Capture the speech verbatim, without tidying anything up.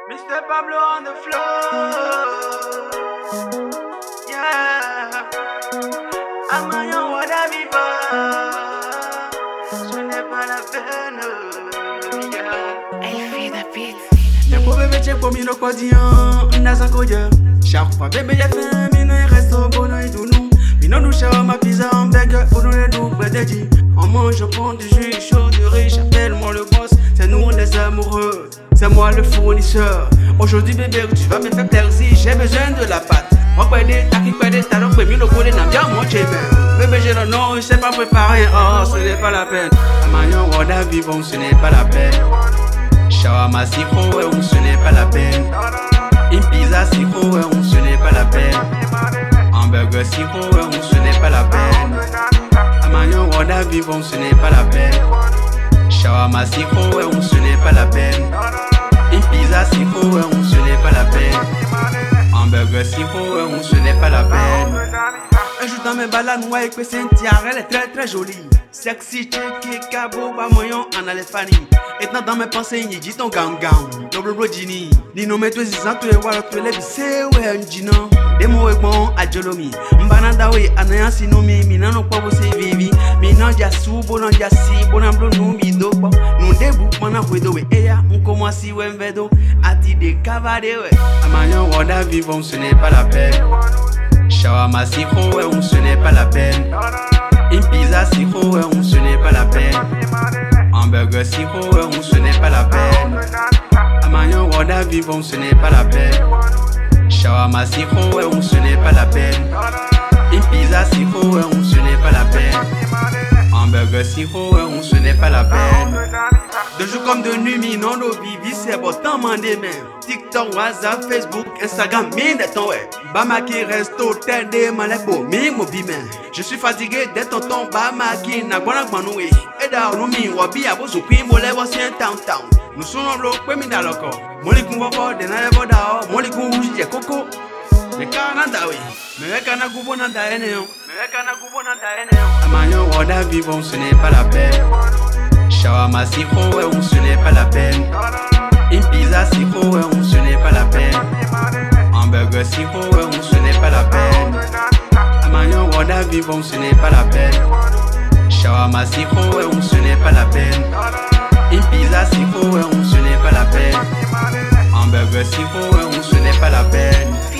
mister Pablo on the floor. Yeah. Amayan Wadaviva. Ce n'est pas la peine. Yeah. Elle fait la pite. Y'a pour bébé check pour mino quotidien. Nasa koya. Chaque fois bébé y'a faim. Mino il reste au bonheur et tout nous. Mino nous chère ma pizza en burger. Pour nous les doubles dédits. On mange, on prend du jus chaud, du riche. Appelle-moi le boss. C'est nous on est amoureux. C'est moi le fournisseur. Aujourd'hui bébé tu vas me faire plaisir. J'ai besoin de la pâte. Moi quoi des taquis quoi des talons. Quoi mieux le côté n'a bien moi j'ai bien. Bébé j'ai le nom, je sais pas préparer. Oh ce n'est pas la peine. Amayan Wada vivant ce n'est pas la peine. Shawarma sirop ouais on ce n'est pas la peine. Une pizza sirop ouais on ce n'est pas la peine. Hamburger sirop ouais on ce n'est pas la peine. Amayan Wada vivant ce n'est pas la peine. Shawarma sirop ouais on ce n'est pas la peine. Une pizza sirop ouais on ce n'est pas la peine. Hamburger sirop ouais on ce n'est pas la peine. Un jour dans mes balades moi avec Cynthia, elle est très très jolie. Sexy chick cabo ba moyen en alefani. Et dans mes pensées il dit ton gang gang. Double rodini. Ni no metwe zizan to e wala to le bise we njina. Demo e bon ajolomi. Mbananda we anaya sinomi minano kwa bo se vivi. Minan dia su bonan dia si bonan blo no mi do po. No debu mana wedo we eya on commence si we mvedo. Ati de cavade we. Amayan Wada vivant ce n'est pas la peine. Shawarma sirop ouais on ce n'est pas la peine. Une pizza sirop ouais on ce n'est pas la peine. Hamburger sirop ouais on ce n'est pas la peine. Amayan Wada vivant ce n'est pas la peine. Shawarma sirop ouais on ce n'est pas la peine. Une pizza sirop ouais on ce n'est pas la peine. Hamburger sirop ouais on ce n'est pas la peine. De jour comme de nuit, mi non no vivi, c'est bon temps mandé même. TikTok, WhatsApp, Facebook, Instagram, mine de ton ouais. Bamaki resto, tel des malais mi mobi men. Je suis fatigué d'être tonton Bamaki, na guana gmanoué. Et d'ailleurs, mi wabi abo so puis mo levo si un town town. Nous sommes lo kwe mi daloko. Moli kumbo bo de na levo dao, moli kumbo je koko. Me kananda we, me kana gubo na da ene yo. Me kana gubo na da ene yo. Amayan Wada vivant ce n'est pas la peine. Shawarma sirop ouais on ce n'est pas la peine. Une pizza sirop ouais on ce n'est pas la peine. Hamburger sirop ouais on ce n'est pas la peine. Amayan Wada vivant ce n'est pas la peine. Shawarma sirop ouais on ce n'est pas la peine. Une pizza sirop ouais on ce n'est pas la peine. Hamburger sirop ouais on ce n'est pas la peine.